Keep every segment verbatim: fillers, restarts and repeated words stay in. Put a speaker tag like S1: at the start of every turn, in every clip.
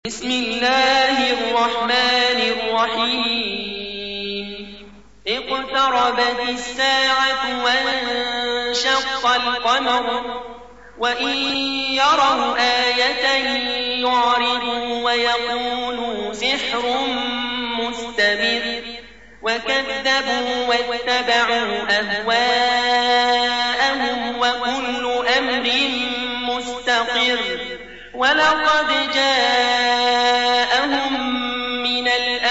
S1: بسم الله الرحمن الرحيم اقتربت الساعة وانشق القمر وإن يروا آية يعرضوا ويقولوا سحر مستمر وكذبوا واتبعوا أهواءهم وكل أمر مستقر ولقد جاءهم من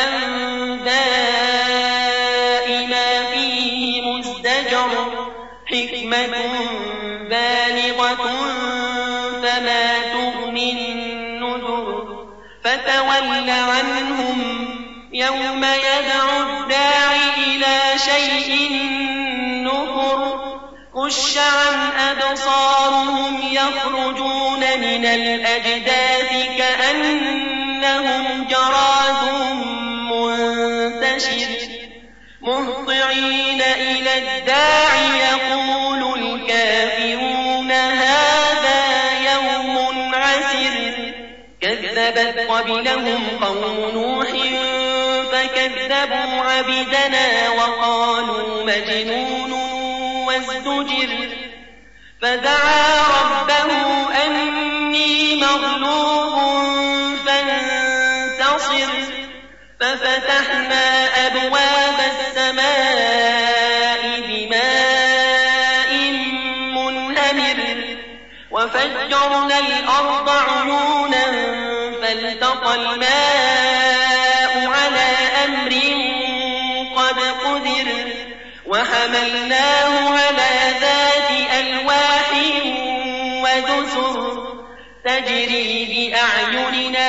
S1: الأنباء ما فيه مزدجر حكمة بالغة فما تغني النذر فتول عنهم يوم يدعو الداعي إلى شيء نكر خش عن أبصارهم يخرجون من الأجداث كأنهم جراد منتشر مهطعين إلى الداع يقول الكافرون هذا يوم عسر كذبت قبلهم قوم نوح فكذبوا عبدنا وقالوا مجنون وازدجر فدعا ربه أني مغلوب فانتصر ففتحنا أبواب السماء بماء منهمر وفجرنا الأرض عيونا فالتقى الماء على أمر قد قدر وحملناه على ذات ألواح ودسر تجري بأعيننا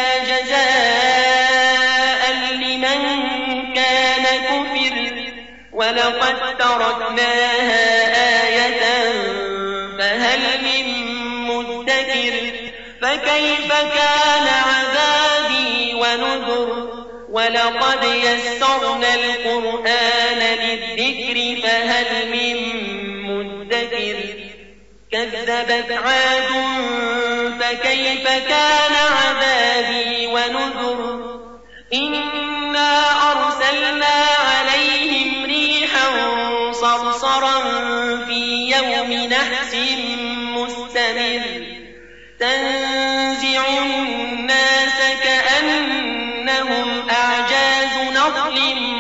S1: جزاء لمن كان كفر ولقد تركناها آية فهل من مدكر فكيف كان عذابي ونذر ولقد يسرنا القرآن للذكر فهل من مدكر كذبت عاد فكيف كان عذابي ونذر إنا أرسلنا عليهم ريحا صرصرا في يوم نحس مستمر تنزع الناس كأنهم أعجاز نخل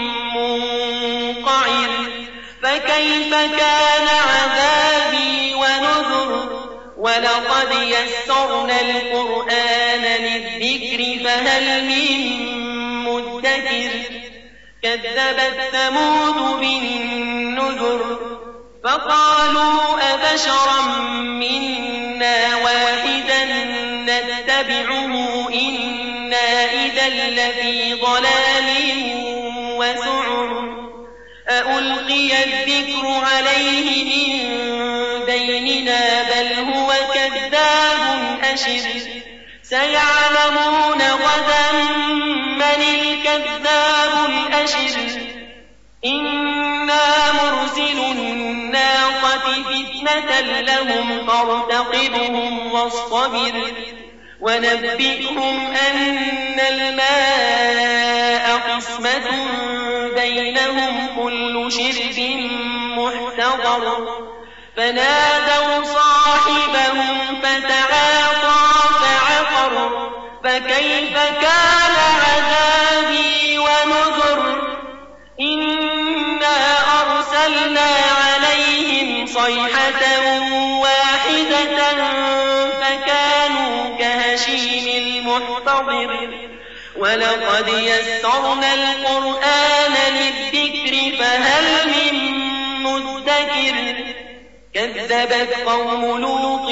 S1: منقعر فكيف كان عذابي ونذر ولقد يسرنا القرآن للذكر فهل من مدكر كذبت ثمود بالنذر فقالوا أبشرا منا واحدا نتبعه إنا إذا لفي ضلال وسعر أألقي الذكر عليه من بيننا بل هو كذاب أشر سيعلمون غدا من الكذاب الأشر إنا مرسل الناقة فتنة لهم فارتقبهم واصطبر ونبئهم أن الماء قسمة بينهم كل شرب محتضر فنادوا صاحبهم فتعاطى فعقر فكيف كان عذابي ونذر إنا أرسلنا عليهم صيحة واحدة فكانوا كهشيم المحتضر ولقد يسرنا القرآن للذكر فهل من مدكر كذبت قوم لوط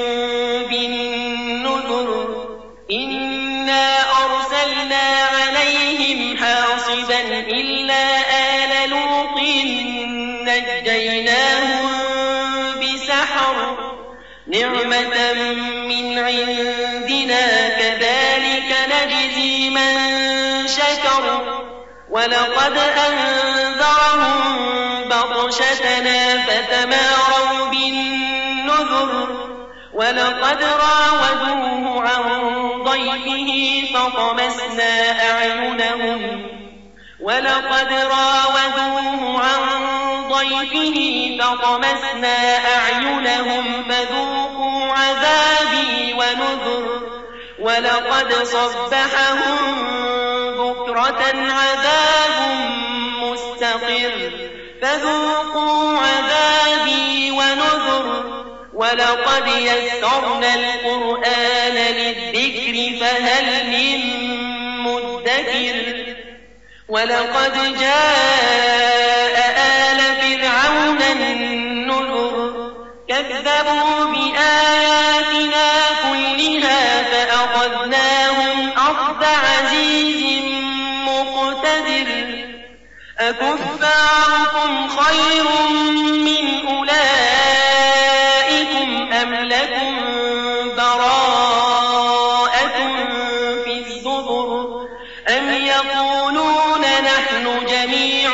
S1: بالنذر إنا أرسلنا عليهم حاصبا إلا آل لوط نجيناهم بسحر نعمة من عندنا كذلك نجزي من شكر ولقد أنذرهم بطشتنا فتماروا بالنذر ولقد راودوه عن ضيفه فطمسنا أعينهم ولقد راودوه عن ضيفه فطمسنا أعينهم فذوقوا عذابي ونذر ولقد صبحهم بكرة عذاب مستقر فذوقوا عذابي ونذر ولقد يسرنا القرآن للذكر فهل من مدكر ولقد جاء آل فرعون النذر كذبوا بآياتنا كلها فأخذناهم أخذ عزيز مقتدر أكفاركم خير من أولئكم أم لكم براءة في الزبر أم يقولون نحن جميع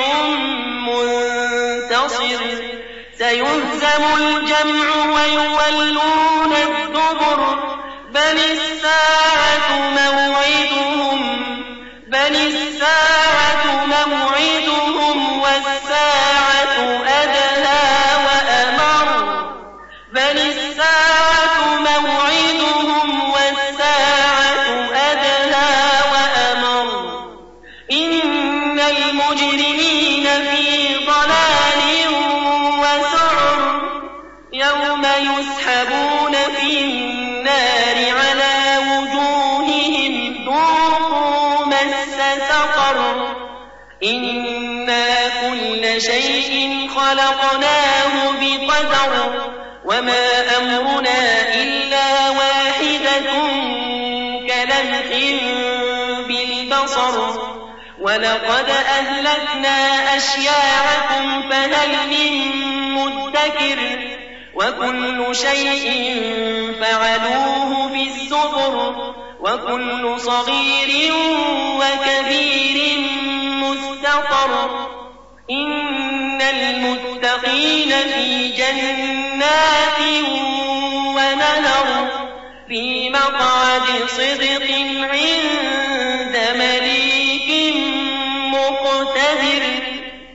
S1: منتصر سيهزم الجمع ويولون الدبر بل الساعة موعدهم بل الساعة موعدهم والساعة أدهى وأمر بل الساعة موعدهم والساعة أدهى وأمر إن المجرمين في ضلال وسعر يوم يسحبون في النار على وجوههم ذوقوا مس سقر إنا كل شيء خلقناه بقدر وما أمرنا إلا واحدة كلمح بالبصر ولقد أهلكنا أشياعكم فهل من مدكر وكل شيء فعلوه في الزبر وكل صغير وكبير مستقر إن المتقين في جنات ونهر في مقعد صدق عند مليك